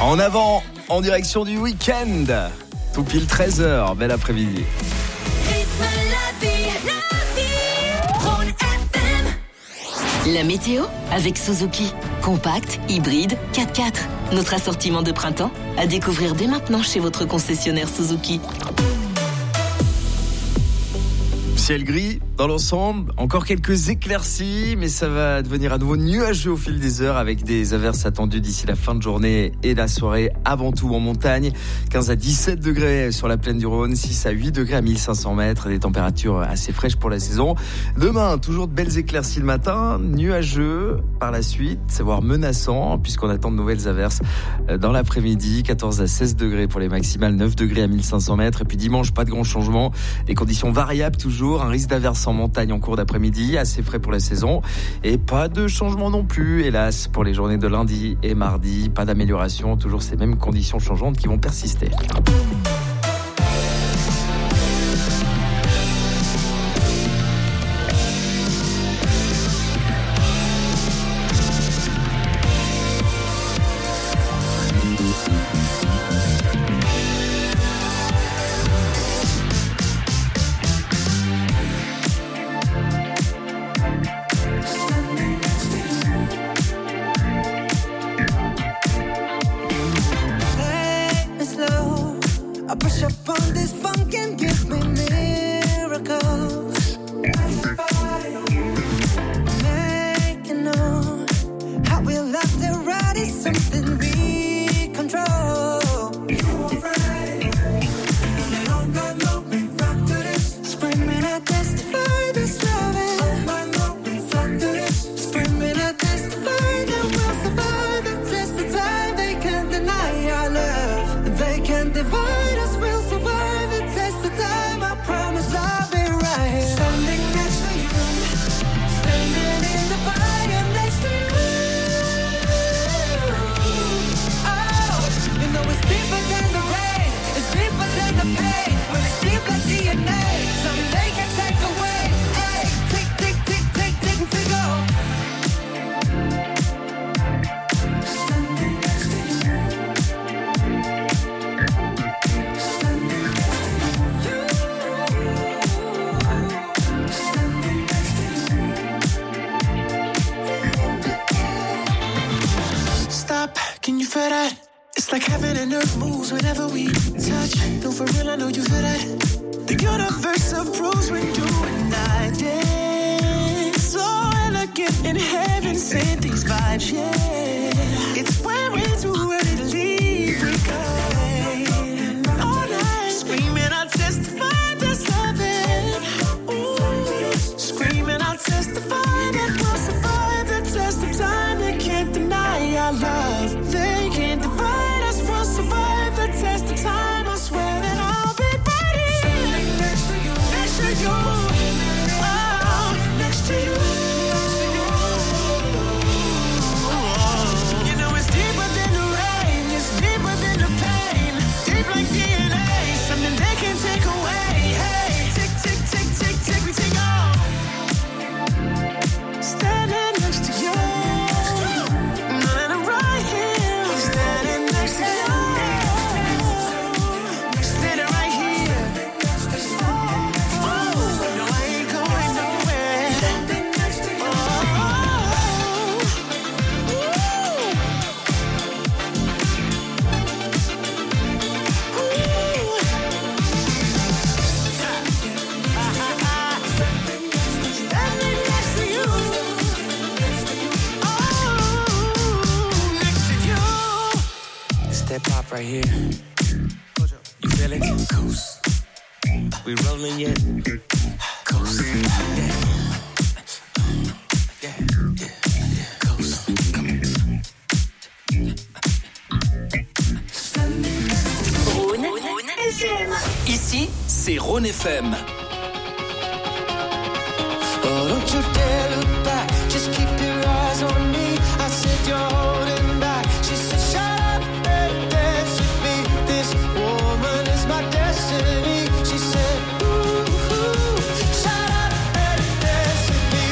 En avant, en direction du week-end. Tout pile 13h, bel après-midi. La météo avec Suzuki. Compact, hybride, 4x4. Notre assortiment de printemps à découvrir dès maintenant chez votre concessionnaire Suzuki. Ciel gris dans l'ensemble, encore quelques éclaircies, mais ça va devenir à nouveau nuageux au fil des heures avec des averses attendues d'ici la fin de journée et la soirée, avant tout en montagne. 15 à 17 degrés sur la plaine du Rhône, 6 à 8 degrés à 1500 mètres, des températures assez fraîches pour la saison. Demain, toujours de belles éclaircies le matin, nuageux par la suite, voire menaçant, puisqu'on attend de nouvelles averses dans l'après-midi. 14 à 16 degrés pour les maximales, 9 degrés à 1500 mètres. Et puis dimanche, pas de grand changement, des conditions variables toujours, un risque d'averse en montagne en cours d'après-midi, assez frais pour la saison, et pas de changement non plus, hélas, pour les journées de lundi et mardi. Pas d'amélioration, toujours ces mêmes conditions changeantes qui vont persister. Right here, you feel it? Coast. We rolling yet? Coast. Yeah. Coast. Rhône FM. Ici, c'est Rhône FM. Oh, don't you dare look back, just keep your eyes on me. I said you're holding back. She said shut up and dance with me. This woman is my destiny. She said ooh, shut up and dance with me.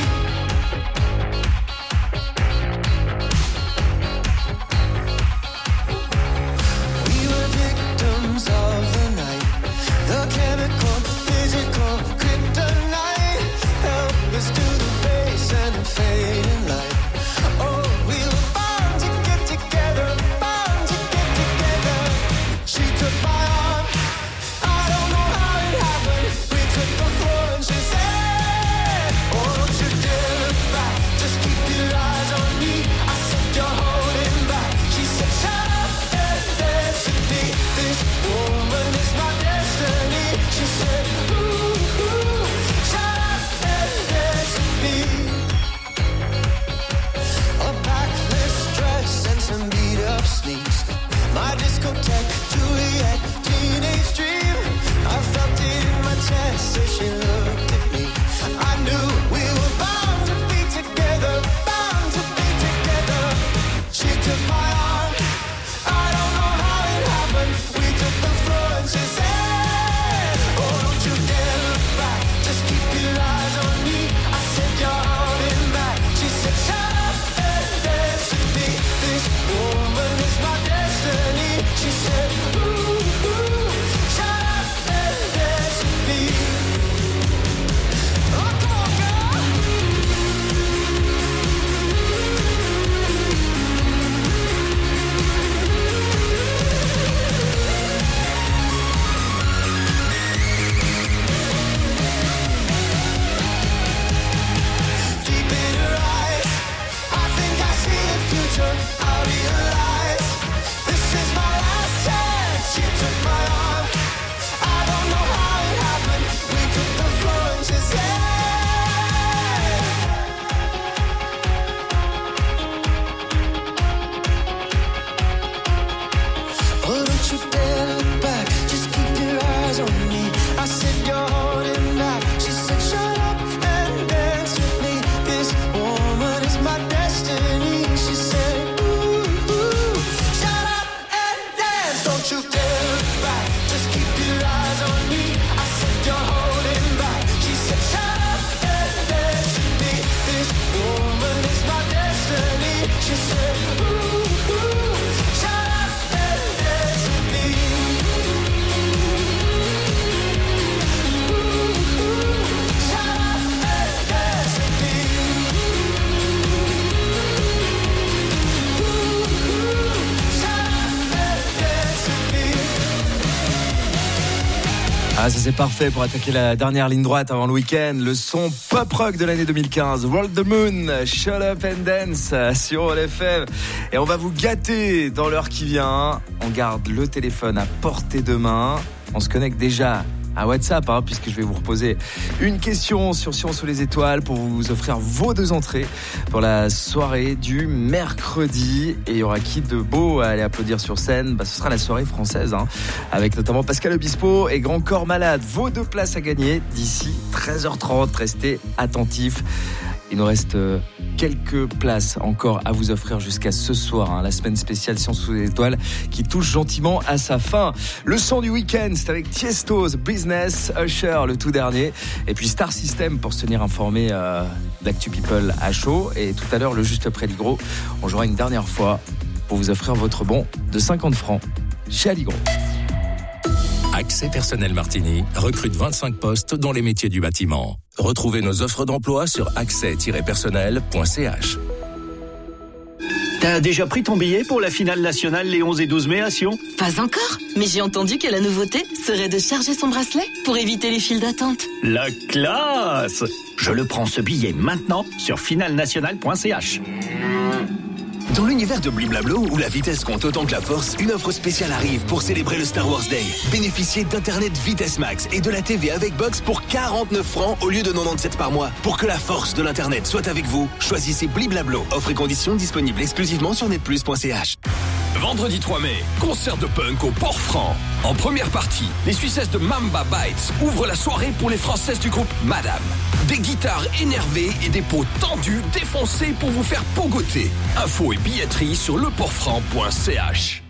Ah, ça c'est parfait pour attaquer la dernière ligne droite avant le week-end. Le son pop-rock de l'année 2015. Roll the Moon, Shut Up and Dance sur LFM. Et on va vous gâter dans l'heure qui vient. On garde le téléphone à portée de main. On se connecte déjà à WhatsApp, puisque je vais vous reposer une question sur Science ou les étoiles pour vous offrir vos 2 entrées pour la soirée du mercredi. Et il y aura qui de beau à aller applaudir sur scène? Ce sera la soirée française, avec notamment Pascal Obispo et Grand Corps Malade. Vos 2 places à gagner d'ici 13h30. Restez attentifs. Il nous reste quelques places encore à vous offrir jusqu'à ce soir, la semaine spéciale Science sous les étoiles qui touche gentiment à sa fin. Le son du week-end, c'est avec Tiesto's Business, Usher le tout dernier, et puis Star System pour se tenir informé d'Actu People à chaud. Et tout à l'heure, le juste près Ligro, on jouera une dernière fois pour vous offrir votre bon de 50 francs chez Alligro. Accès Personnel Martini recrute 25 postes dans les métiers du bâtiment. Retrouvez nos offres d'emploi sur accès-personnel.ch. T'as déjà pris ton billet pour la finale nationale les 11 et 12 mai à Sion? Pas encore, mais j'ai entendu que la nouveauté serait de charger son bracelet pour éviter les files d'attente. La classe! Je le prends ce billet maintenant sur finalnational.ch. Dans l'univers de Bliblablo, où la vitesse compte autant que la force, une offre spéciale arrive pour célébrer le Star Wars Day. Bénéficiez d'Internet Vitesse Max et de la TV avec box pour 49 francs au lieu de 97 par mois. Pour que la force de l'Internet soit avec vous, choisissez Bliblablo. Offre et conditions disponibles exclusivement sur netplus.ch. Vendredi 3 mai, concert de punk au Port-Franc. En première partie, les Suissesses de Mamba Bites ouvrent la soirée pour les Françaises du groupe Madame. Des guitares énervées et des peaux tendues défoncées pour vous faire pogoter. Infos et billetterie sur leportfranc.ch.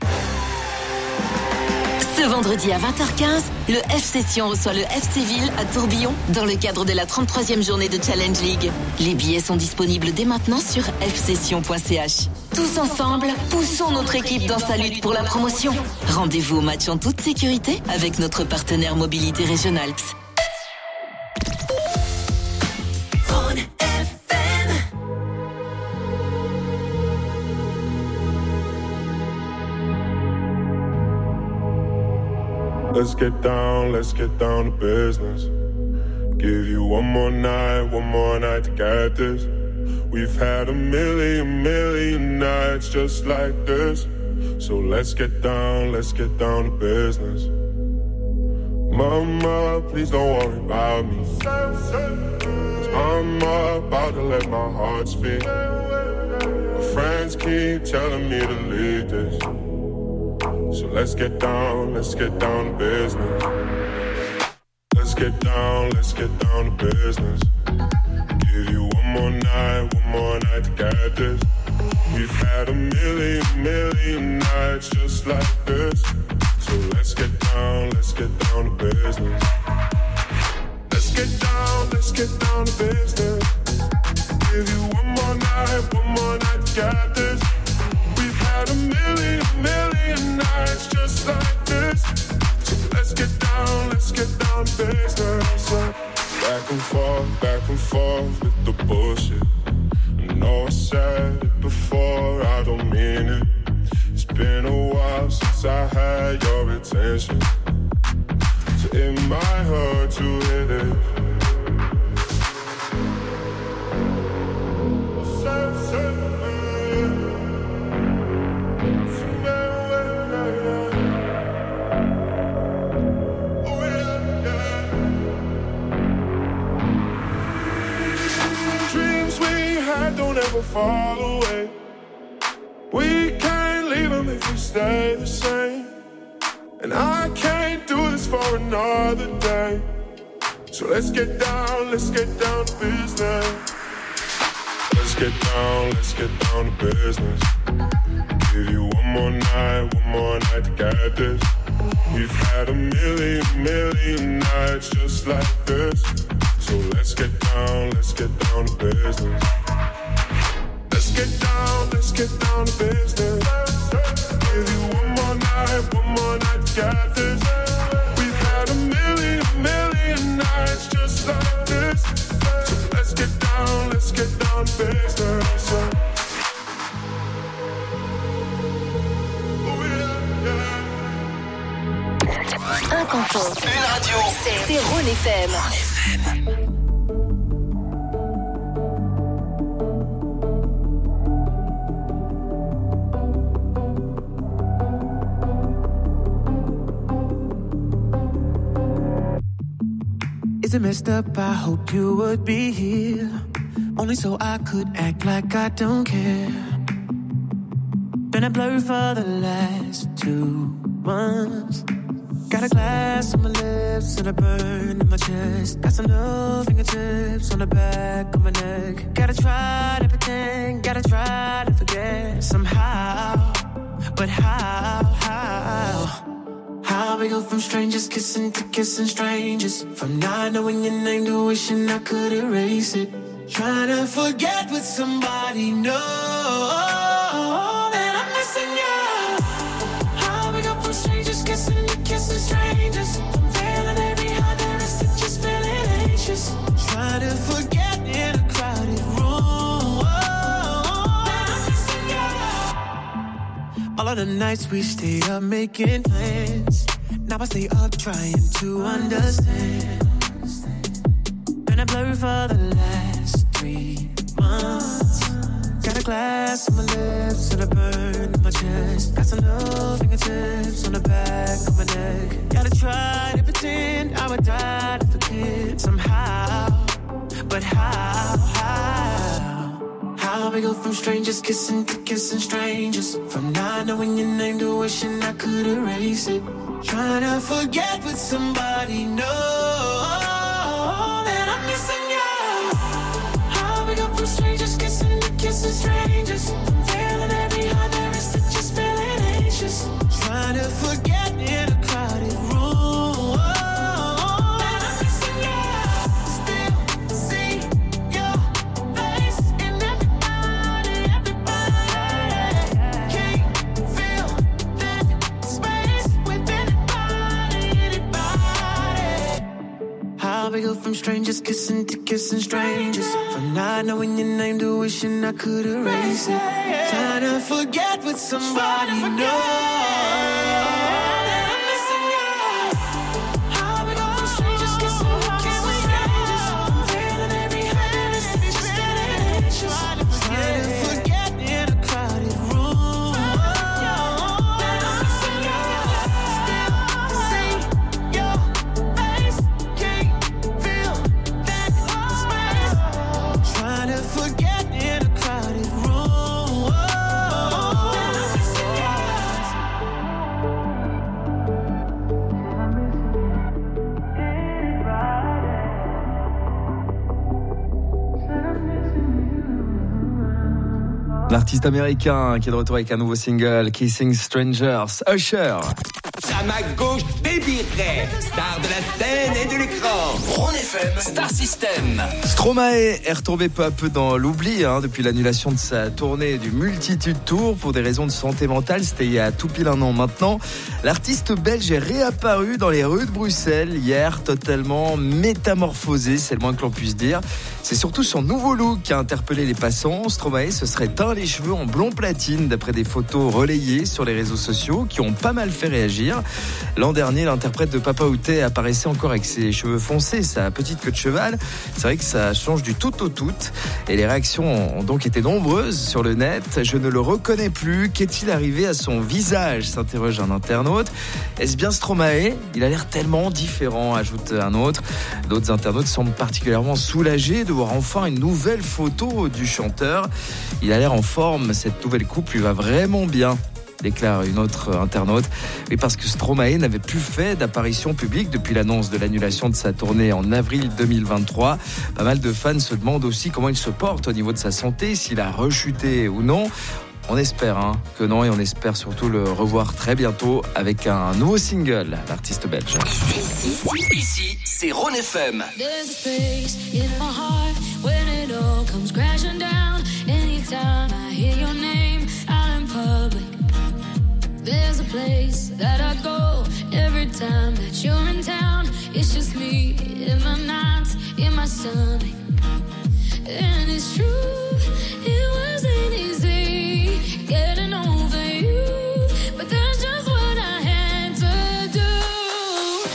Ce vendredi à 20h15, le FC Sion reçoit le FC Ville à Tourbillon dans le cadre de la 33e journée de Challenge League. Les billets sont disponibles dès maintenant sur fcsion.ch. Tous ensemble, poussons notre équipe dans sa lutte pour la promotion. Rendez-vous au match en toute sécurité avec notre partenaire Mobilité Régionale. Let's get down to business. Give you one more night to get this. We've had a million nights just like this. So let's get down to business. Mama, please don't worry about me. 'Cause I'm about to let my heart speak. My friends keep telling me to leave this. So let's get down to business. Let's get down to business. Give you one more night to get this. We've had a million nights just like this. So let's get down to business. Let's get down to business. Give you one more night to get this. We've had a million nights just like this. So let's get down to business. Back and forth with the bullshit. I know I said it before, I don't mean it. It's been a while since I had your attention. So it might hurt to hit it. Don't ever fall away. We can't leave them if we stay the same. And I can't do this for another day. So let's get down to business. Let's get down to business. Give you one more night to get this. We've had a million nights just like this. So let's get down to business. Let's get down to business. Give you one more night to get this. We've had a million nights just like this. So let's get down to business. Oh yeah, yeah. un canton. Une radio. C'est Rhône FM. Is it messed up? I hope you would be here. Only so I could act like I don't care. Been a blur for the last 2 months. Got a glass on my lips and a burn in my chest. Got some new fingertips on the back of my neck. Gotta try to pretend, gotta try to forget somehow. But how? How we go from strangers kissing to kissing strangers, from not knowing your name to wishing I could erase it. Trying to forget with somebody, no, that I'm missing you. How we go from strangers kissing to kissing strangers, from failing every high there is to just feeling anxious. Trying to forget in a crowded room, that I'm missing you. All of the nights we stayed up making plans, now I stay up trying to understand. Been a blur for the last 3 months. Got a glass on my lips and a burn in my chest. Got some new fingertips on the back of my neck. Gotta try to pretend I would die to forget somehow. But how? How we go from strangers kissing to kissing strangers, from not knowing your name to wishing I could erase it. Trying to forget with somebody, no, that I'm missing you. How we go from strangers kissing to kissing strangers, from failing every high there is to just feeling anxious. Trying to forget in a crowded room, that I'm missing you. Still see your face in everybody. Can't feel that space with anybody. How we go from strangers kissing to kissing strangers, from not knowing your name to wishing I could erase it. Trying to forget with somebody, no. L'artiste américain qui est de retour avec un nouveau single, Kissing Strangers, Usher. À ma gauche, Baby Ray, star de la scène et de l'écran. Rhône FM, Star System. Stromae est retombé peu à peu dans l'oubli depuis l'annulation de sa tournée du Multitude Tour pour des raisons de santé mentale. C'était il y a tout pile un an maintenant. L'artiste belge est réapparu dans les rues de Bruxelles hier, totalement métamorphosé, c'est le moins que l'on puisse dire. C'est surtout son nouveau look qui a interpellé les passants. Stromae se serait teint les cheveux en blond platine d'après des photos relayées sur les réseaux sociaux qui ont pas mal fait réagir. L'an dernier, l'interprète de Papa Outé apparaissait encore avec ses cheveux foncés, sa petite queue de cheval. C'est vrai que ça change du tout au tout. Et les réactions ont donc été nombreuses sur le net. Je ne le reconnais plus. Qu'est-il arrivé à son visage ? S'interroge un internaute. Est-ce bien Stromae ? Il a l'air tellement différent, ajoute un autre. D'autres internautes semblent particulièrement soulagés de voir enfin une nouvelle photo du chanteur. Il a l'air en forme. Cette nouvelle coupe lui va vraiment bien, déclare une autre internaute. Et parce que Stromae n'avait plus fait d'apparition publique depuis l'annonce de l'annulation de sa tournée en avril 2023. Pas mal de fans se demandent aussi comment il se porte au niveau de sa santé, s'il a rechuté ou non. On espère que non, et on espère surtout le revoir très bientôt avec un nouveau single, l'artiste belge. Ici, c'est Rhône FM. There's a space in my heart when it all comes crashing down. Anytime I hear your name out in public, there's a place that I go every time that you're in town. It's just me in my nights, in my stomach. And it's true, it wasn't easy getting over you, but that's just what I had to do.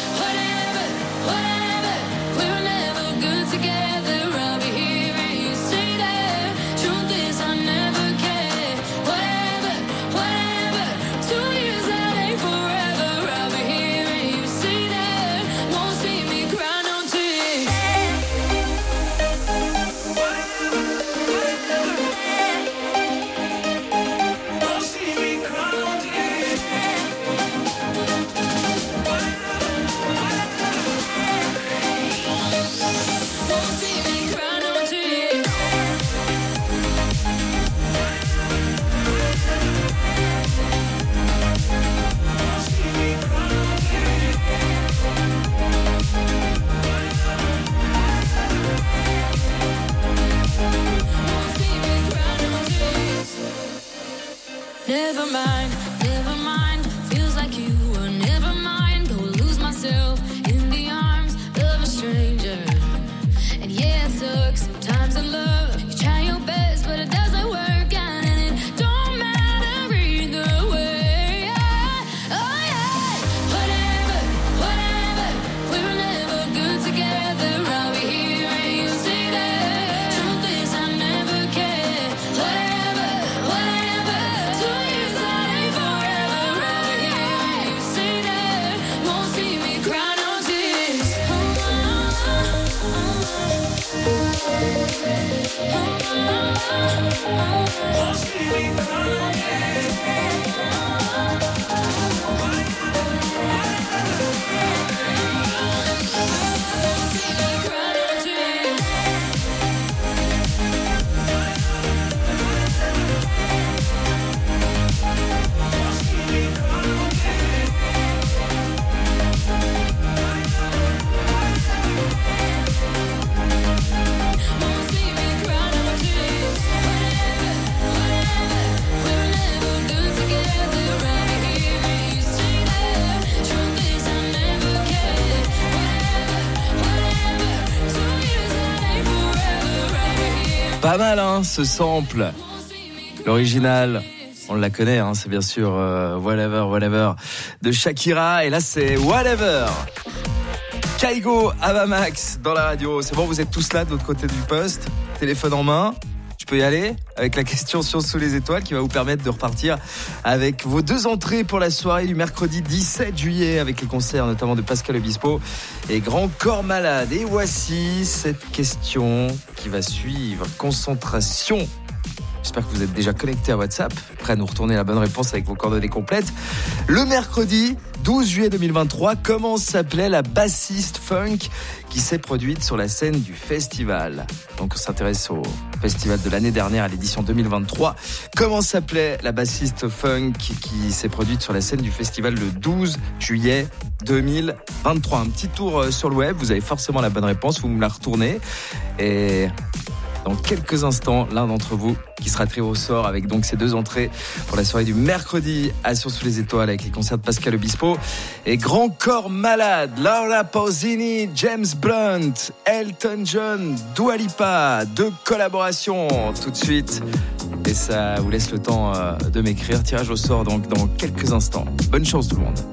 Pas mal, hein, ce sample. L'original, on la connaît, hein, c'est bien sûr Whatever de Shakira. Et là, c'est Whatever. Kaigo, Avamax dans la radio. C'est bon, vous êtes tous là de l'autre côté du poste. Téléphone en main. Je peux y aller avec la question Sous les étoiles qui va vous permettre de repartir avec vos 2 entrées pour la soirée du mercredi 17 juillet avec les concerts notamment de Pascal Obispo et Grand Corps Malade. Et voici cette question qui va suivre. Concentration. J'espère que vous êtes déjà connectés à WhatsApp, prêts à nous retourner la bonne réponse avec vos coordonnées complètes. Le mercredi 12 juillet 2023, comment s'appelait la bassiste funk qui s'est produite sur la scène du festival? Donc on s'intéresse au festival de l'année dernière à l'édition 2023. Comment s'appelait la bassiste funk qui s'est produite sur la scène du festival le 12 juillet 2023? Un petit tour sur le web, vous avez forcément la bonne réponse, vous me la retournez. Et dans quelques instants, l'un d'entre vous qui sera tiré au sort avec donc ces 2 entrées pour la soirée du mercredi à Sous les étoiles avec les concerts de Pascal Obispo et Grand Corps Malade, Laura Pausini, James Blunt, Elton John, Dua Lipa, 2 collaborations tout de suite. Et ça vous laisse le temps de m'écrire. Tirage au sort donc dans quelques instants. Bonne chance tout le monde.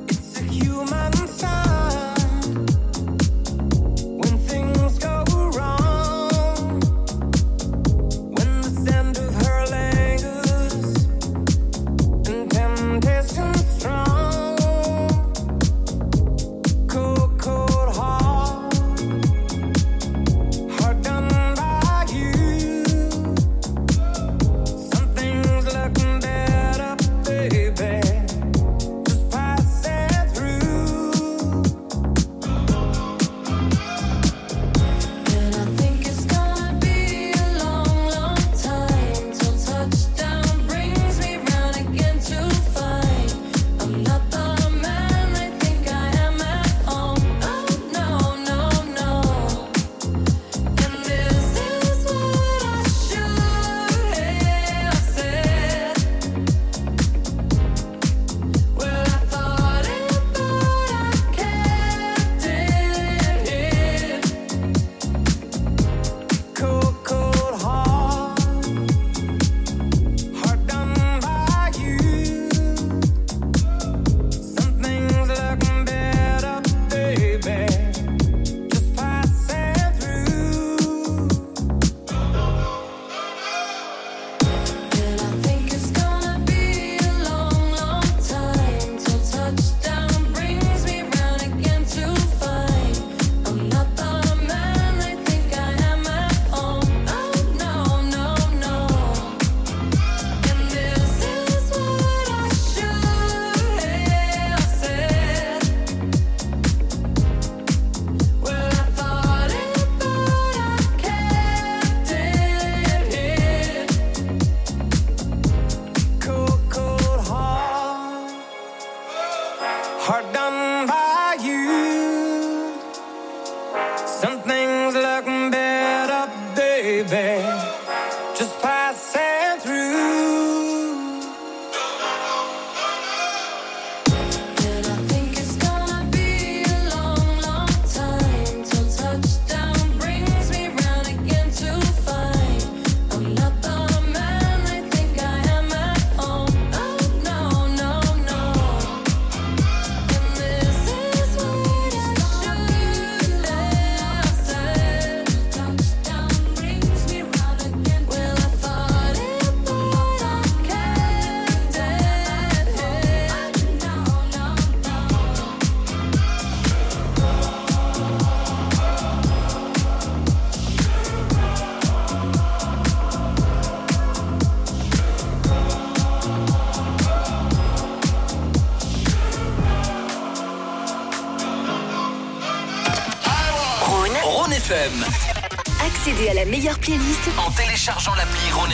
Accédez à la meilleure playlist en téléchargeant l'appli Rhône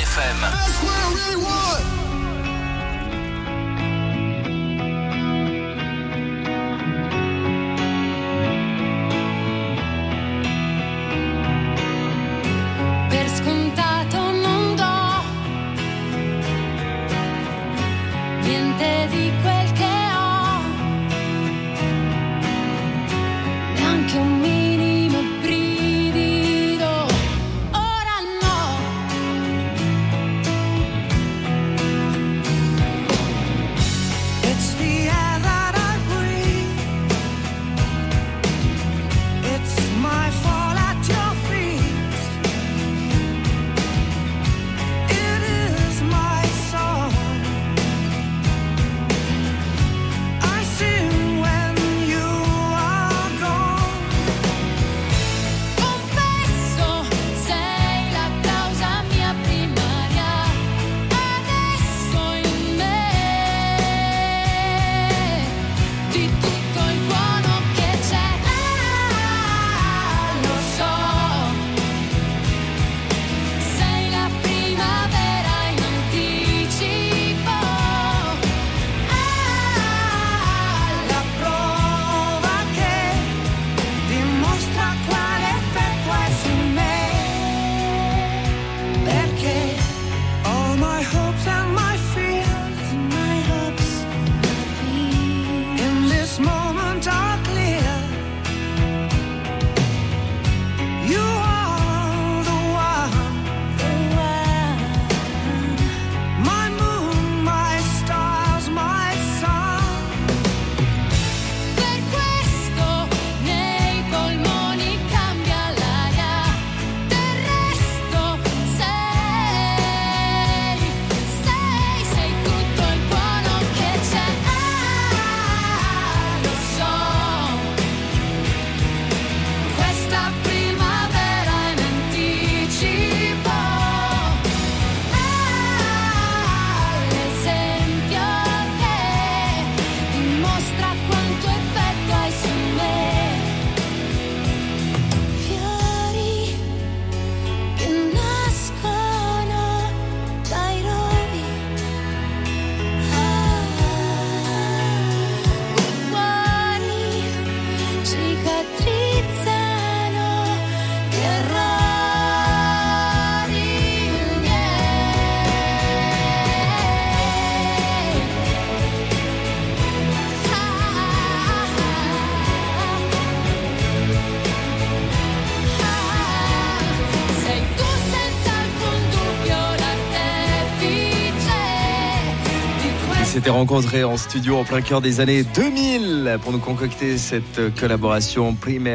FM. Per scontato non do niente di quel che ho, neanche un minimo brivido. Ora no, dimostra quanto effetto hai su me. Fiori che nascono dai rovi, qui fuori cicatrizzano gli errori. Sei tu senza alcun dubbio l'artefice di Ils questo. s'étaient rencontrés en studio en plein cœur des années 2000 pour nous concocter cette collaboration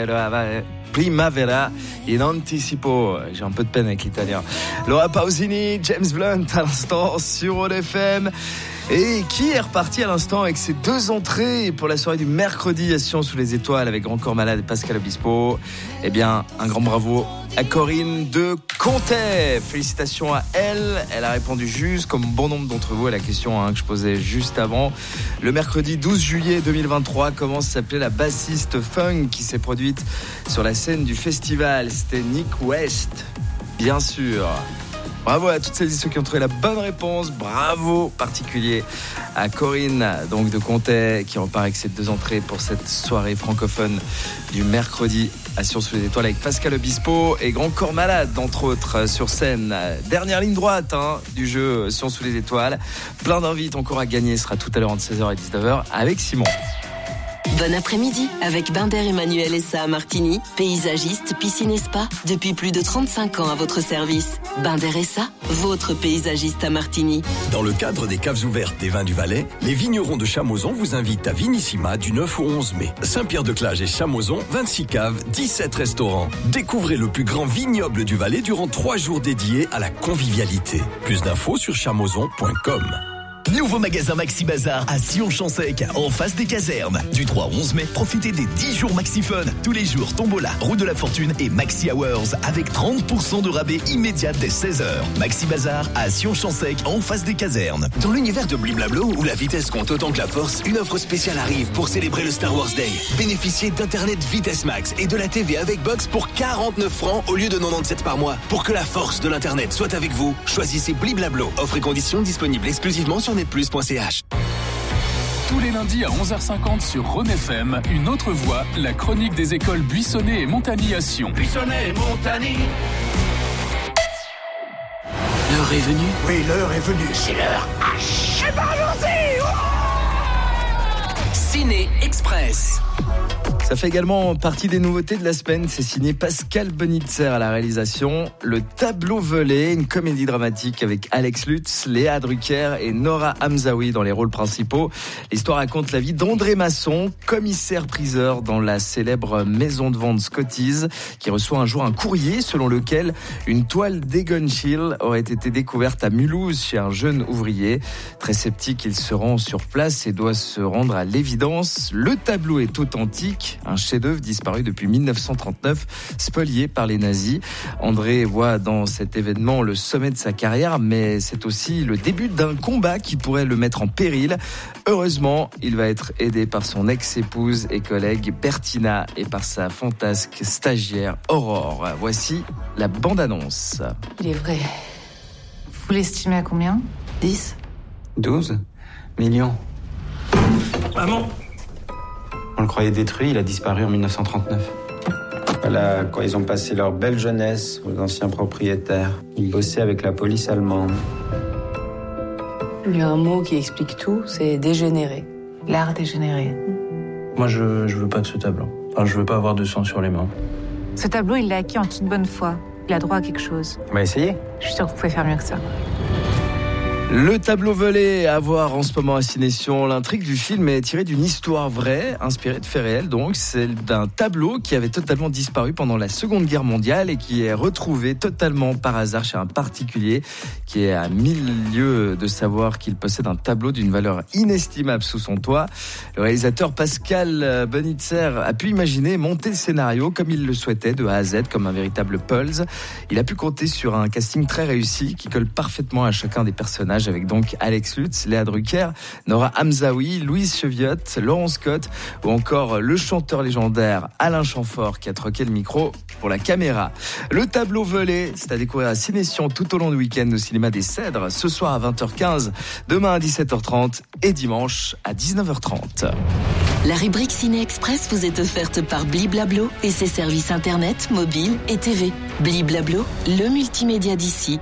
Primavera in Anticipo. J'ai un peu de peine avec l'italien. Laura Pausini, James Blunt à l'instant sur Rhône FM. Et qui est reparti à l'instant avec ses 2 entrées pour la soirée du mercredi à Sion sous les étoiles avec Grand Corps Malade et Pascal Obispo. Eh bien, un grand bravo à Corinne de Comté. Félicitations à elle. Elle a répondu juste, comme bon nombre d'entre vous, à la question que je posais juste avant. Le mercredi 12 juillet 2023, comment s'appelait la bassiste funk qui s'est produite sur la scène du festival? C'était Nick West, bien sûr. Bravo à toutes celles et ceux qui ont trouvé la bonne réponse. Bravo particulier à Corinne donc de Comté qui repart avec ses 2 entrées pour cette soirée francophone du mercredi à Sion sous les étoiles avec Pascal Obispo et Grand Corps Malade entre autres sur scène. Dernière ligne droite du jeu Sion sous les étoiles. Plein d'invites encore à gagner. Ce sera tout à l'heure entre 16h et 19h avec Simon. Bon après-midi avec Binder Emmanuel Essa à Martigny, paysagiste, piscine et spa, depuis plus de 35 ans à votre service. Binder Essa, votre paysagiste à Martigny. Dans le cadre des caves ouvertes des vins du Valais, les vignerons de Chamoson vous invitent à Vinissima du 9 au 11 mai. Saint-Pierre-de-Clage et Chamoson, 26 caves, 17 restaurants. Découvrez le plus grand vignoble du Valais durant 3 jours dédiés à la convivialité. Plus d'infos sur chamoson.com. Nouveau magasin Maxi Bazar à Sion-Champsec, en face des casernes. Du 3 au 11 mai, profitez des 10 jours Maxi Fun. Tous les jours, Tombola, Roue de la Fortune et Maxi Hours avec 30% de rabais immédiat dès 16h. Maxi Bazar à Sion-Champsec, en face des casernes. Dans l'univers de Bliblablo, où la vitesse compte autant que la force, une offre spéciale arrive pour célébrer le Star Wars Day. Bénéficiez d'Internet Vitesse Max et de la TV avec box pour 49 francs au lieu de 97 par mois. Pour que la force de l'Internet soit avec vous, choisissez Bliblablo. Offre et conditions disponibles exclusivement sur netplus.ch. Tous les lundis à 11h50 sur Rhône FM, une autre voix, la chronique des écoles Buissonnet et Montagny à Sion. Buissonnet et Montagny. L'heure est venue. Oui, l'heure est venue. C'est l'heure H. Eh ben allons-y. Ciné Express. Ça fait également partie des nouveautés de la semaine. C'est signé Pascal Bonitzer à la réalisation. Le Tableau volé, une comédie dramatique avec Alex Lutz, Léa Drucker et Nora Hamzaoui dans les rôles principaux. L'histoire raconte la vie d'André Masson, commissaire-priseur dans la célèbre maison de vente Scotties, qui reçoit un jour un courrier selon lequel une toile d'Egon Schiele aurait été découverte à Mulhouse chez un jeune ouvrier. Très sceptique, il se rend sur place et doit se rendre à l'évidence. Le tableau est authentique. Un chef-d'œuvre disparu depuis 1939, spolié par les nazis. André voit dans cet événement le sommet de sa carrière, mais c'est aussi le début d'un combat qui pourrait le mettre en péril. Heureusement, il va être aidé par son ex-épouse et collègue Bertina et par sa fantasque stagiaire Aurore. Voici la bande-annonce. Il est vrai. Vous l'estimez à combien? 10? 12 millions. Maman! On le croyait détruit, il a disparu en 1939. Voilà, quand ils ont passé leur belle jeunesse aux anciens propriétaires. Ils bossaient avec la police allemande. Il y a un mot qui explique tout, c'est dégénéré. L'art dégénéré. Moi, je veux pas de ce tableau. Enfin, je veux pas avoir de sang sur les mains. Ce tableau, il l'a acquis en toute bonne foi. Il a droit à quelque chose. On va essayer. Je suis sûre que vous pouvez faire mieux que ça. Le tableau volé à voir en ce moment à Cinésion. L'intrigue du film est tirée d'une histoire vraie, inspirée de faits réels donc. Celle d'un tableau qui avait totalement disparu pendant la Seconde Guerre mondiale et qui est retrouvé totalement par hasard chez un particulier qui est à 1000 lieues de savoir qu'il possède un tableau d'une valeur inestimable sous son toit. Le réalisateur Pascal Bonitzer a pu imaginer monter le scénario comme il le souhaitait de A à Z, comme un véritable pulse. Il a pu compter sur un casting très réussi qui colle parfaitement à chacun des personnages. tournage avec donc Alex Lutz, Léa Drucker, Nora Hamzaoui, Louise Cheviotte, Laurent Scott ou encore le chanteur légendaire Alain Chamfort qui a troqué le micro pour la caméra. Le tableau volé, c'est à découvrir à Cinésion tout au long du week-end au cinéma des Cèdres, ce soir à 20h15, demain à 17h30 et dimanche à 19h30. La rubrique Ciné Express vous est offerte par Bliblablo et ses services internet, mobile et TV. Bliblablo, le multimédia d'ici.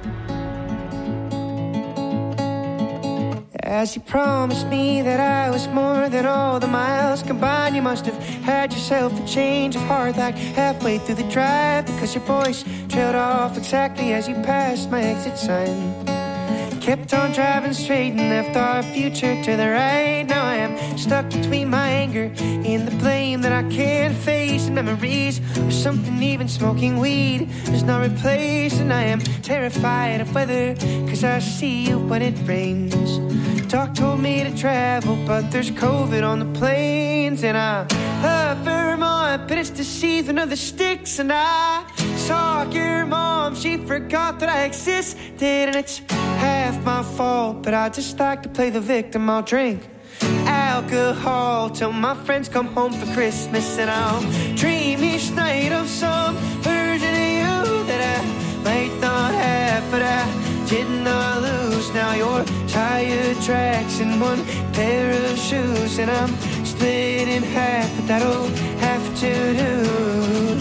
As you promised me that I was more than all the miles combined, you must have had yourself a change of heart like halfway through the drive, because your voice trailed off exactly as you passed my exit sign. Kept on driving straight and left our future to the right. Now I am stuck between my anger and the blame that I can't face, and memories or something even smoking weed does not replace. And I am terrified of weather, cause I see you when it rains. Doc told me to travel, but there's COVID on the planes. And I love Vermont, but it's the season of the sticks. And I saw your mom, she forgot that I existed. And it's half my fault, but I just like to play the victim. I'll drink alcohol till my friends come home for Christmas. And I'll dream each night of some version of you that I might not have, but I did not lose. Now your tire tracks in one pair of shoes, and I'm split in half, but that'll have to do.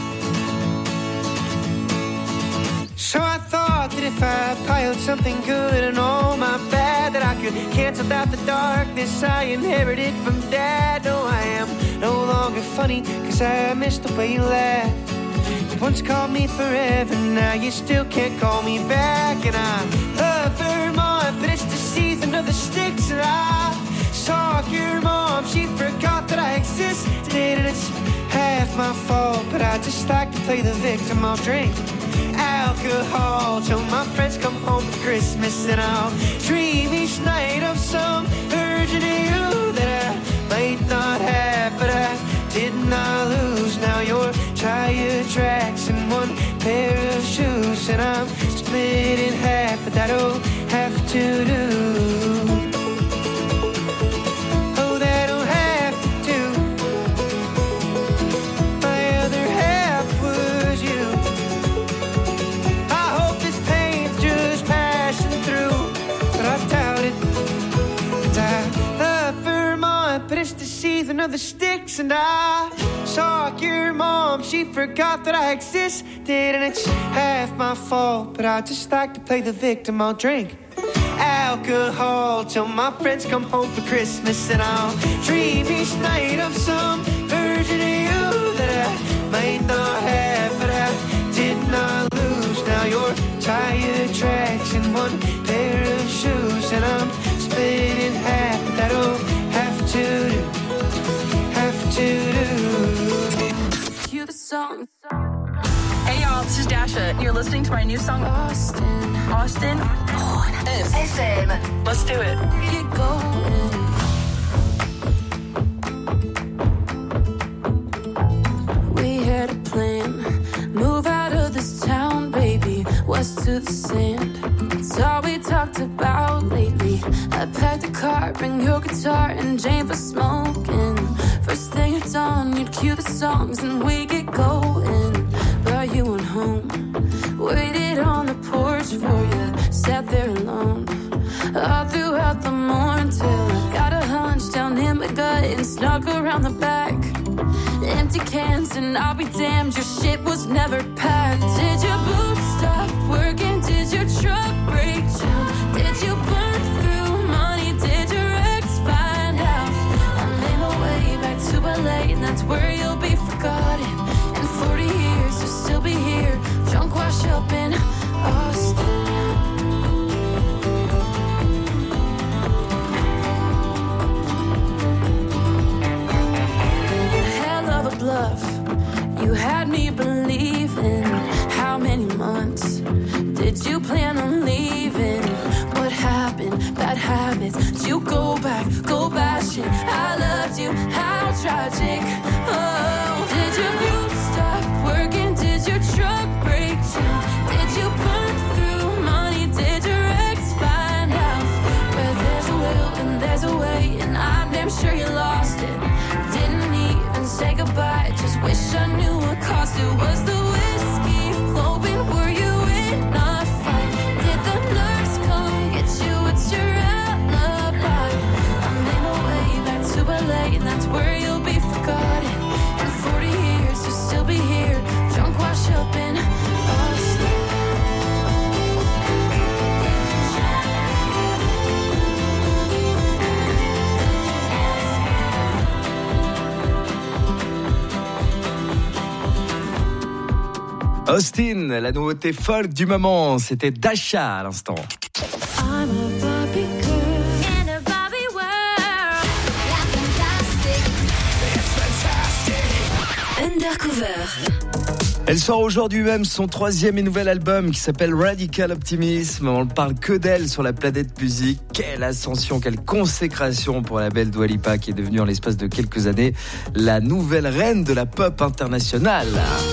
So I thought that if I piled something good and all my bad, that I could cancel out the darkness I inherited from Dad. No, I am no longer funny, cause I missed the way you laughed. You once called me forever, now you still can't call me back. And I love Vermont, but it's the season of the sticks. And I saw your mom, she forgot that I existed. And it's half my fault, but I just like to play the victim. I'll drink alcohol till my friends come home for Christmas. And I'll dream each night of some version of you that I might not have, but I did not lose. Now your tire tracks in one pair of shoes, and I'm split in half, but that'll have to do. Oh, that'll have to do. My other half was you. I hope this pain's just passing through, but I doubt it. And I love Vermont, but it's the season of the sticks. And I saw your mom, she forgot that I existed. And it's half my fault, but I just like to play the victim. I'll drink alcohol till my friends come home for Christmas. And I'll dream each night of some version of you that I might not have, but I did not lose. Now your tire tracks in one pair of shoes, and I'm split in half, but that'll have to do. Cue the song. Hey y'all, this is Dasha. You're listening to my new song, Austin. Austin? FM. Let's do it. Get going. We had a plan. Move out of this town, baby. West to the sand. It's all we talked about lately. I packed a car, bring your guitar, and Jane for smoking. First thing it's on, you'd cue the songs and we get going. But you went home, waited on the porch for you, sat there alone. All throughout the morning till I got a hunch down in my gut and snuck around the back. Empty cans and I'll be damned, your shit was never packed. Did your boots stop working? Did your truck break down? Did you burn through money? Did your ex find out? I made my way back to LA, and that's where you'll be forgotten. In 40 years you'll still be here, drunk wash up in Austin. Bluff. You had me believing. How many months did you plan on leaving? What happened? Bad habits. Did you go back, go bashing? I loved you, how tragic. Oh, did your boots stop working? Did your truck break down? Did you burn through money? Did your ex find out? I just wish I knew what cost it. Was the whiskey flowing? Were you in a fight? Did the nurse come get you? It's your alibi. I made my way back to LA, and that's where you'll be forgotten. In 40 years, you'll still be here, drunk, washed up in a sleep. Austin, la nouveauté folk du moment, c'était Dasha à l'instant. I'm a Barbie girl in a Barbie world. That's fantastic. Undercover. Elle sort aujourd'hui même son 3e et nouvel album qui s'appelle Radical Optimism. On ne parle que d'elle sur la planète musique. Quelle ascension, quelle consécration pour la belle Dua Lipa qui est devenue en l'espace de quelques années la nouvelle reine de la pop internationale.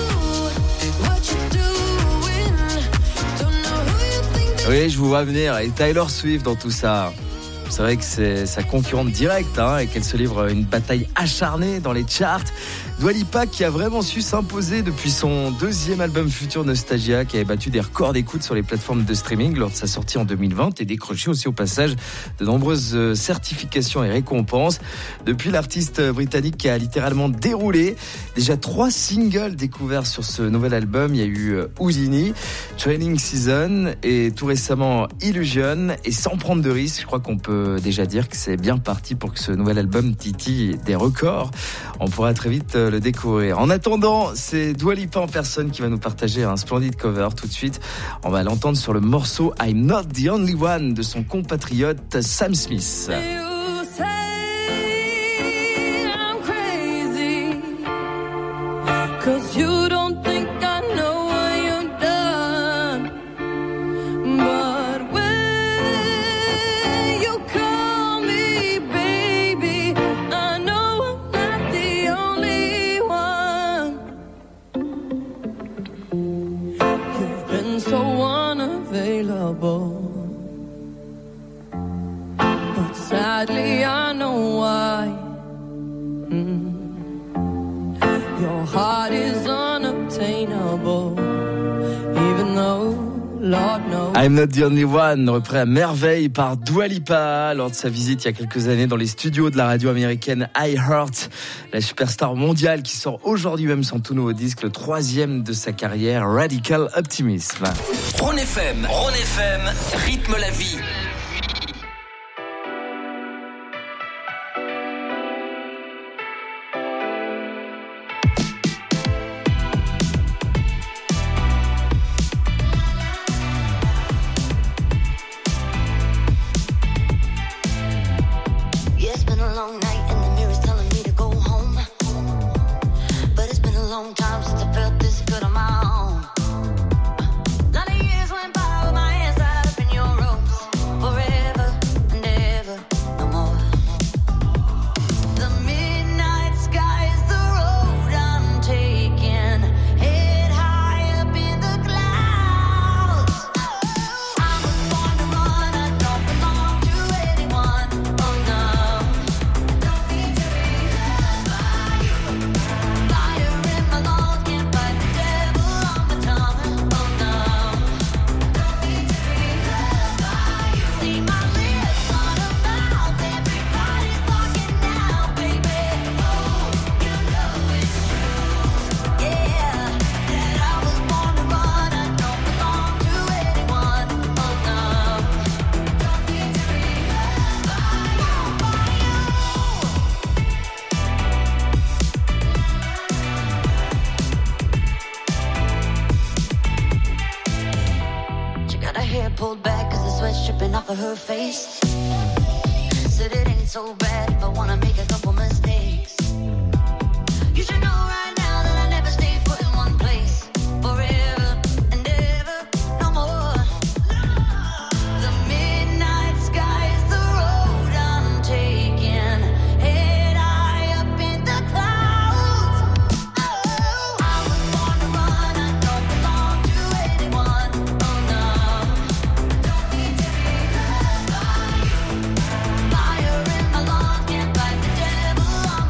Oui, je vous vois venir. Et Taylor Swift dans tout ça. C'est vrai que c'est sa concurrente directe et qu'elle se livre une bataille acharnée dans les charts. Dua Lipa qui a vraiment su s'imposer depuis son 2e album Future Nostalgia, qui avait battu des records d'écoute sur les plateformes de streaming lors de sa sortie en 2020 et décroché aussi au passage de nombreuses certifications et récompenses. Depuis, l'artiste britannique qui a littéralement déroulé déjà 3 singles découverts sur ce nouvel album. Il y a eu Houdini, Training Season et tout récemment Illusion. Et sans prendre de risques, je crois qu'on peut déjà dire que c'est bien parti pour que ce nouvel album titille des records. On pourra très vite le découvrir. En attendant, c'est Dua Lipa en personne qui va nous partager un splendide cover tout de suite. On va l'entendre sur le morceau I'm Not the Only One de son compatriote Sam Smith. You say I'm crazy, 'cause you don't think I know what you've done. But when you call me baby, I know I'm not the only one. You've been so unavailable, but sadly I know why. Your heart is unobtainable, even though Lord knows. I'm Not the Only One, repris à merveille par Dua Lipa lors de sa visite il y a quelques années dans les studios de la radio américaine iHeart. La superstar mondiale qui sort aujourd'hui même son tout nouveau disque, le 3e de sa carrière, Radical Optimism. Rhône FM, rythme la vie. Yeah, it's been a long night and the mirror's telling me to go home. But it's been a long time since I felt this good on my own. Lot of years went by with my hands tied up in your ropes. Forever and ever, no more. The midnight sky is the road I'm taking. Head high up in the clouds. I was born to run, I don't belong to anyone. Oh no. Don't need to be loved by you. Fire in my lungs, can't fight the devil on my tongue. Oh no. Don't need to be loved by you. See my lips on a mouth, everybody's talking now, baby. Oh, you know it's true. Yeah, that I was born to run, I don't belong to anyone. Oh no. Don't need to be loved by you. She got her hair pulled back 'cause the sweat's dripping off of her face. Said it ain't so bad if I wanna make a couple mistakes. You should know right now that I never stay put in one place. Forever and ever, no more. The midnight sky is the road I'm taking. Head high up in the clouds. Oh, I was born to run, I don't belong to anyone. Oh no. Don't need to be loved by you. Fire in my lungs, can't fight the devil on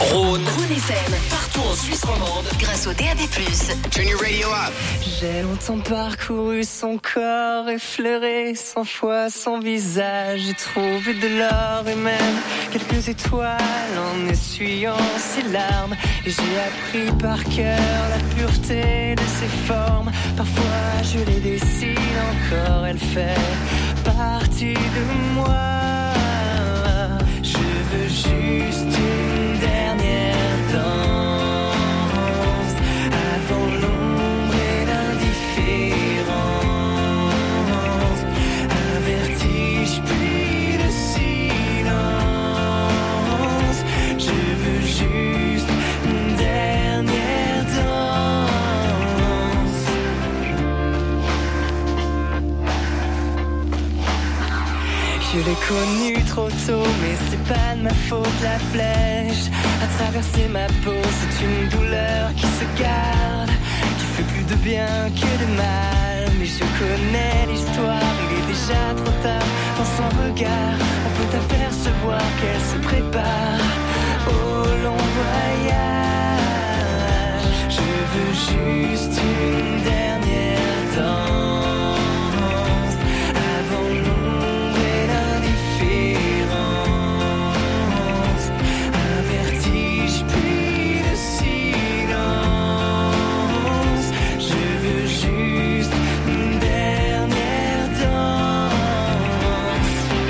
Rhône FM, partout en Suisse romande, Grâce au DAB+. Turn your radio up. J'ai longtemps parcouru son corps, effleuré 100 fois son visage. J'ai trouvé de l'or et même quelques étoiles en essuyant ses larmes. Et j'ai appris par cœur la pureté de ses formes. Parfois je les dessine encore, elle fait partie de moi. Je veux juste une dernière danse avant l'ombre et l'indifférence. Un vertige puis le silence. Je veux juste une dernière danse. Je l'ai connu trop tôt, mais c'est pas de ma faute. La flèche a traversé ma peau, c'est une douleur qui se garde, qui fait plus de bien que de mal. Mais je connais l'histoire, il est déjà trop tard. Dans son regard, on peut apercevoir qu'elle se prépare au long voyage. Je veux juste une dernière danse avant l'ombre et l'indifférence. Un vertige puis le silence. Je veux juste une dernière danse.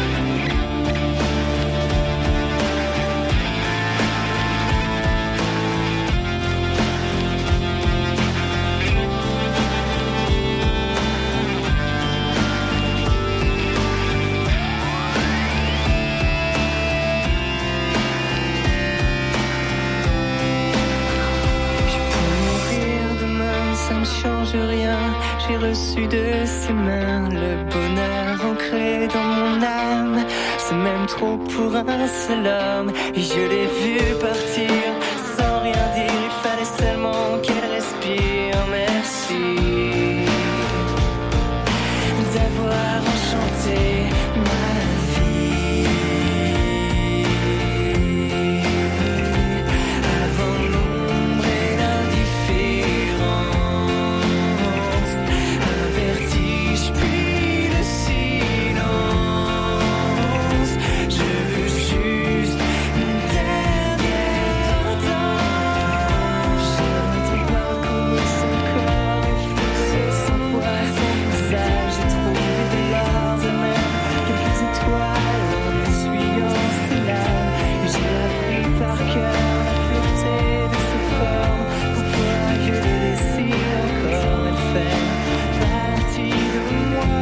Ça ne change rien, j'ai reçu de ses mains le bonheur ancré dans mon âme. C'est même trop pour un seul homme. Et je l'ai vu partir sans rien dire, il fallait seulement qu'elle respire. Merci d'avoir enchanté ma vie. Avant l'ombre et l'indifférence. Un vertige puis le silence. Je veux juste une dernière danse. Je n'entends pas courir son corps effleuré 100 fois son visage. J'ai trouvé de l'or et même quelques étoiles en essuyant ses larmes. Et j'ai appris par cœur la pureté de ses formes. Pourquoi je les dessine encore, elle fait partie de moi.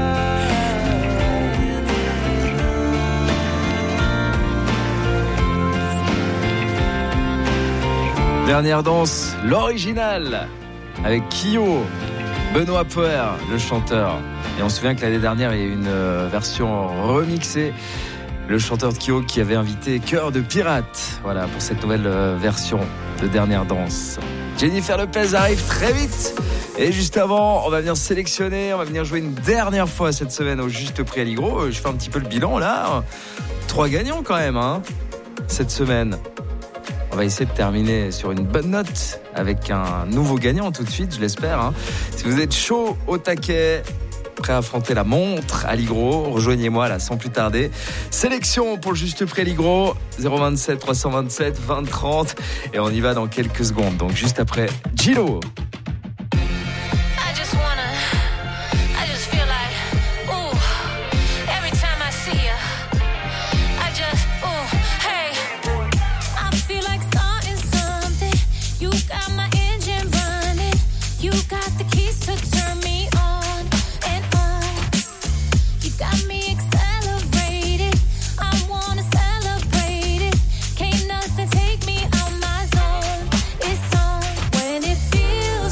Dernière danse, l'original, avec Kyo, Benoît Poher, le chanteur. Et on se souvient que l'année dernière, il y a eu une version remixée. Le chanteur de Kyo qui avait invité Cœur de Pirate. Voilà, pour cette nouvelle version de Dernière danse. Jennifer Lopez arrive très vite. Et juste avant, on va venir sélectionner, on va venir jouer une dernière fois cette semaine au Juste Prix à Ligro. Je fais un petit peu le bilan là. 3 gagnants quand même, hein, cette semaine. On va essayer de terminer sur une bonne note avec un nouveau gagnant tout de suite, je l'espère, hein. Si vous êtes chaud au taquet, prêt à affronter la montre à Ligro, rejoignez-moi là sans plus tarder. Sélection pour le Juste Prix à Ligro, 027 327 20 30. Et on y va dans quelques secondes. Donc juste après Gilo. Take me out my zone. It's on when it feels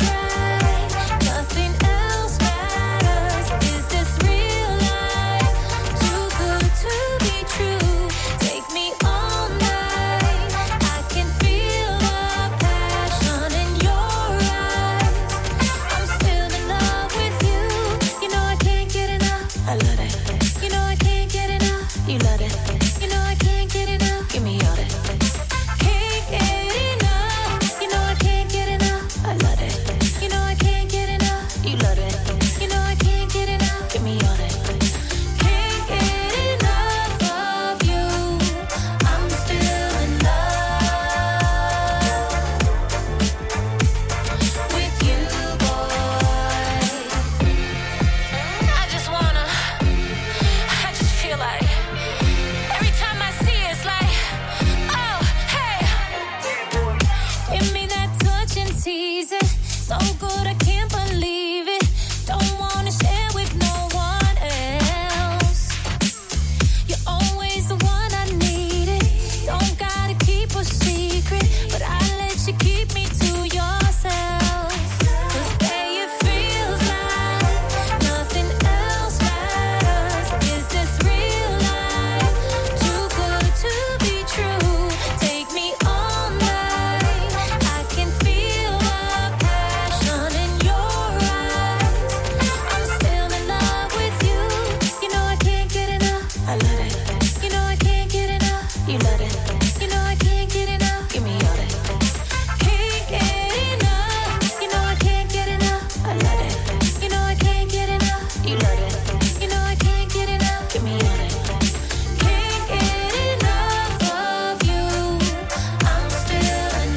You know I can't get enough. Give me all that. Can't get enough. You know I can't get enough. I love that. You know I can't get enough. You love that. You know I can't get enough. Give me all that. Can't get enough of you. I'm still in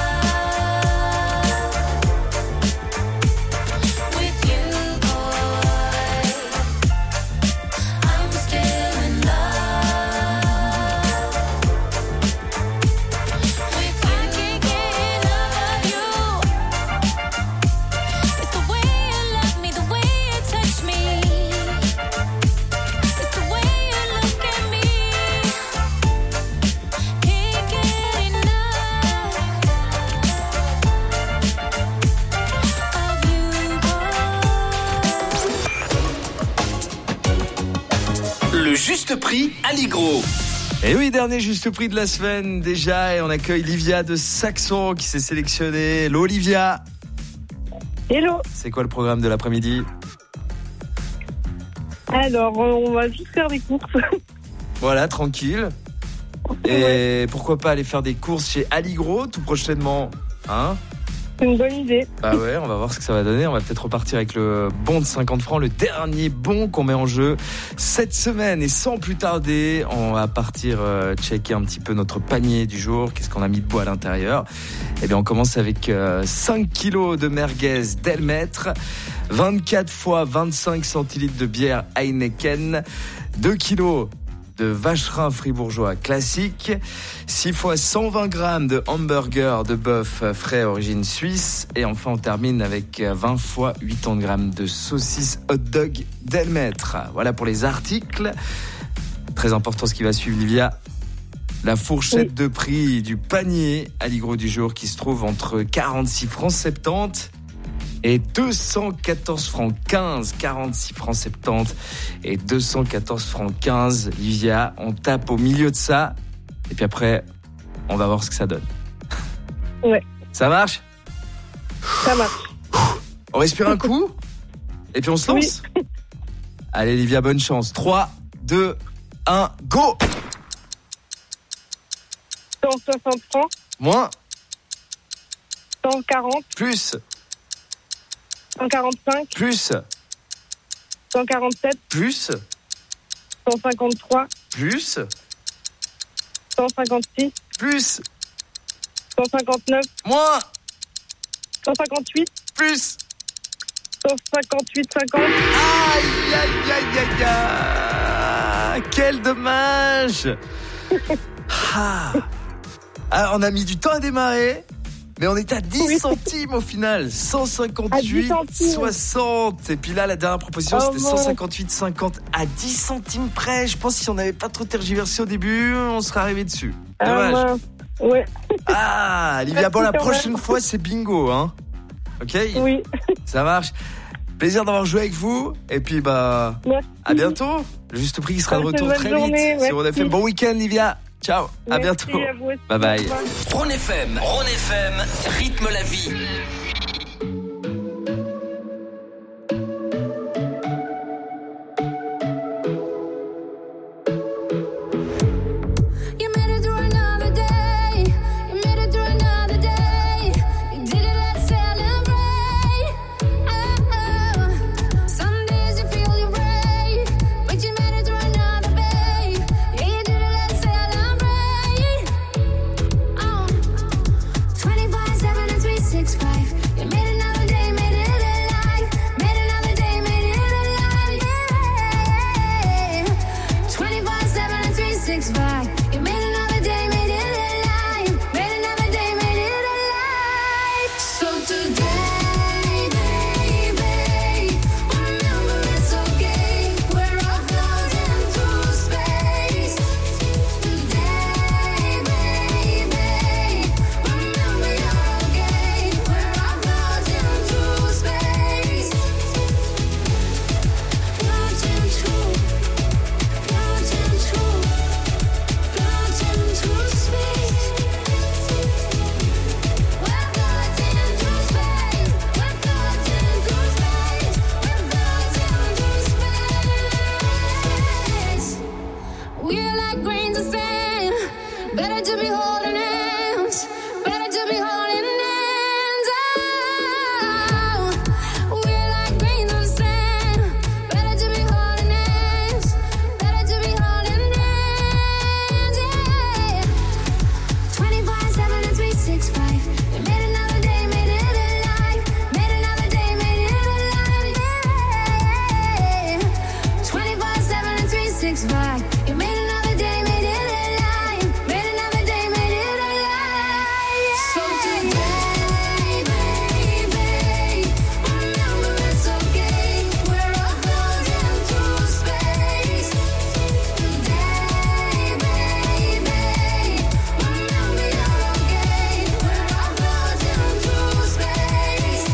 love with you, boy. I'm still in love with you. I can't get enough of you. It's the way you love me, the way you touch me. It's the way you look at me. Can't get enough of you, Le juste prix Allegro. Et oui, dernier juste prix de la semaine déjà, et on accueille Livia de Saxon qui s'est sélectionnée. Hello Livia. Hello. C'est quoi le programme de l'après-midi? Alors, on va juste faire des courses. Voilà, tranquille. Et pourquoi pas aller faire des courses chez Allegro tout prochainement, hein? C'est une bonne idée. Bah ouais, on va voir ce que ça va donner. On va peut-être repartir avec le bon de 50 francs, le dernier bon qu'on met en jeu cette semaine. Et sans plus tarder, on va partir checker un petit peu notre panier du jour. Qu'est-ce qu'on a mis de beau à l'intérieur? Eh bien, on commence avec 5 kilos de merguez Delmaître, 24 fois 25 centilitres de bière Heineken, 2 kilos de vacherin fribourgeois classique, 6 fois 120 grammes de hamburger de bœuf frais origine suisse, et enfin on termine avec 20 fois 80 grammes de saucisse hot dog Delmaître. Voilà pour les articles. Très important ce qui va suivre, Livia. La fourchette de prix du panier Allegro du jour qui se trouve entre 46 francs 70 et 214 francs 15, 46 francs 70 et 214 francs 15. Livia, on tape au milieu de ça et puis après, on va voir ce que ça donne. Ouais. Ça marche? Ça marche. On respire un coup et puis on se lance. Oui. Allez Livia, bonne chance. 3, 2, 1, go! 160 francs. Moins. 140. Plus. 145. Plus. 147. Plus. 153. Plus. 156. Plus. 159. Moins. 158. Plus. 158, 50. Aïe, aïe, aïe, aïe, aïe. Quel dommage. Alors, on a mis du temps à démarrer, mais on était à 10 centimes au final. 158, 60. Et puis là, la dernière proposition, c'était 158, 50 à 10 centimes près. Je pense que si on n'avait pas trop tergiversé au début, on serait arrivé dessus. Dommage. Ouais. Livia, bon, la prochaine fois, c'est bingo, hein. Ok? Oui. Ça marche. Plaisir d'avoir joué avec vous. Et puis, merci. À bientôt. Le juste prix qui sera de retour très vite sur Rhône FM. Bon week-end, Livia. Ciao, à bientôt. À vous aussi. Bye bye. Rhône FM, rythme la vie. to be holding hands. Better to be holding hands. Oh, we're like grains of sand. Better to be holding hands. Better to be holding hands. Yeah. 24/7 and 365. We made another day, made it alive. Made another day, made it alive. Yeah. 24/7 and 365. You made another day, made it alive. Made another day, made it alive. Yeah. So today, baby, remember it's okay. We're all floating through space. Today, baby, remember you're okay. We're all floating through space.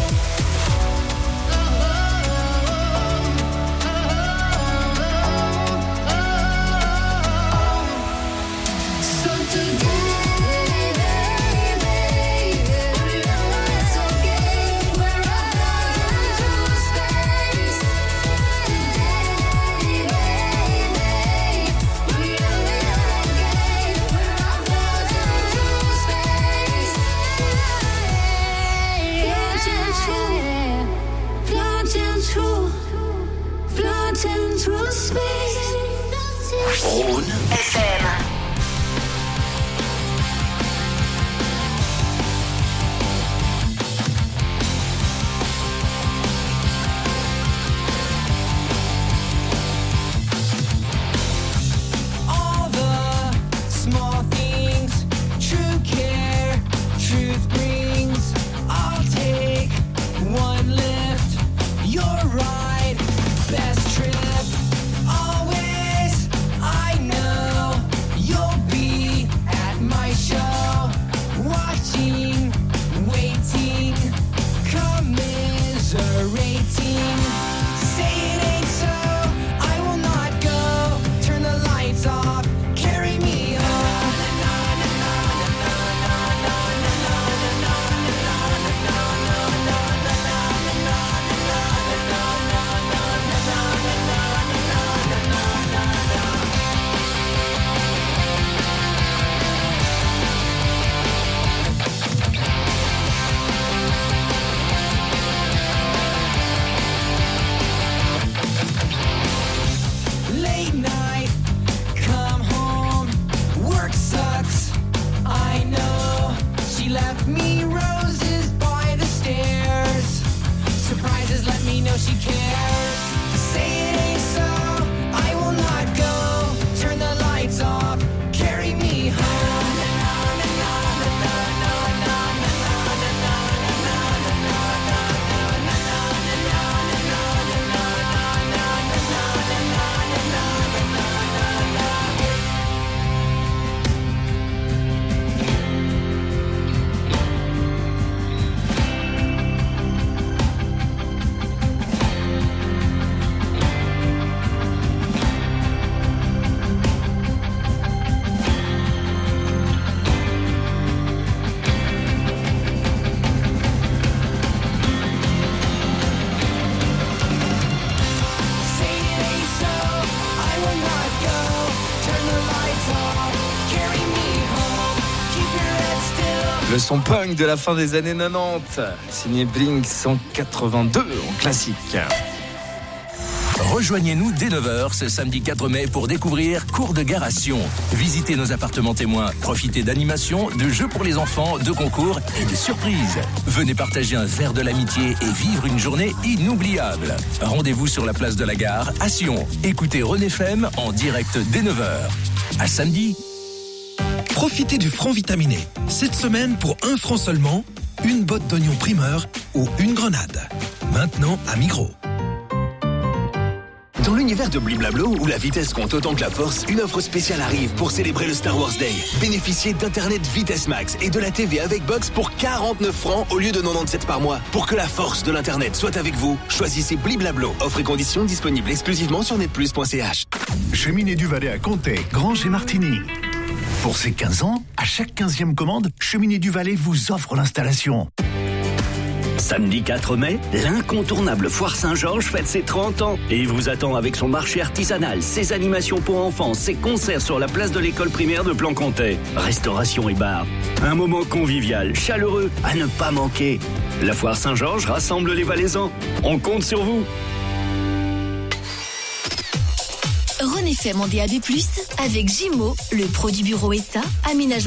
So today, baby, remember it's okay. We're all floating through space. Today, baby, remember you're okay. We're all floating through space. Floating through space. Rhône FM. All the small things, true care, truth brings. I'll take one lift, you're right, best trip. Always, I know you'll be at my show, watching, waiting, commiserating. Say it ain't so, I will not go. Turn the lights off, carry me home. Late night, come home, work sucks, I know. She left me roses by the stairs. Surprises let me know she cares. Say it ain't so, I will not go. Turn the lights off, carry me home. Say it ain't so, I will not go. Turn the lights off, carry me home. Keep your head still. Le son punk de la fin des années 90, signé Blink 182 en classique. Rejoignez-nous dès 9h ce samedi 4 mai pour découvrir Cours de Gare à Sion. Visitez nos appartements témoins, profitez d'animations, de jeux pour les enfants, de concours et de surprises. Venez partager un verre de l'amitié et vivre une journée inoubliable. Rendez-vous sur la place de la Gare à Sion. Écoutez Rhône FM en direct dès 9h. À samedi. Profitez du franc vitaminé. Cette semaine, pour 1 franc seulement, une botte d'oignon primeur ou une grenade. Maintenant à Migros. Dans l'univers de Bliblablo, où la vitesse compte autant que la force, une offre spéciale arrive pour célébrer le Star Wars Day. Bénéficiez d'Internet Vitesse Max et de la TV avec box pour 49 francs au lieu de 97 par mois. Pour que la force de l'Internet soit avec vous, choisissez Bliblablo. Offre et conditions disponibles exclusivement sur netplus.ch. Cheminée du Valais à Comté, Grange et Martigny. Pour ses 15 ans, à chaque 15e commande, Cheminée du Valais vous offre l'installation. Samedi 4 mai, l'incontournable Foire Saint-Georges fête ses 30 ans et vous attend avec son marché artisanal, ses animations pour enfants, ses concerts sur la place de l'école primaire de Plancontet, restauration et bar. Un moment convivial, chaleureux, à ne pas manquer. La Foire Saint-Georges rassemble les Valaisans. On compte sur vous. Rhône FM en DAB+, avec Gimo, le pro du bureau SA, aménagement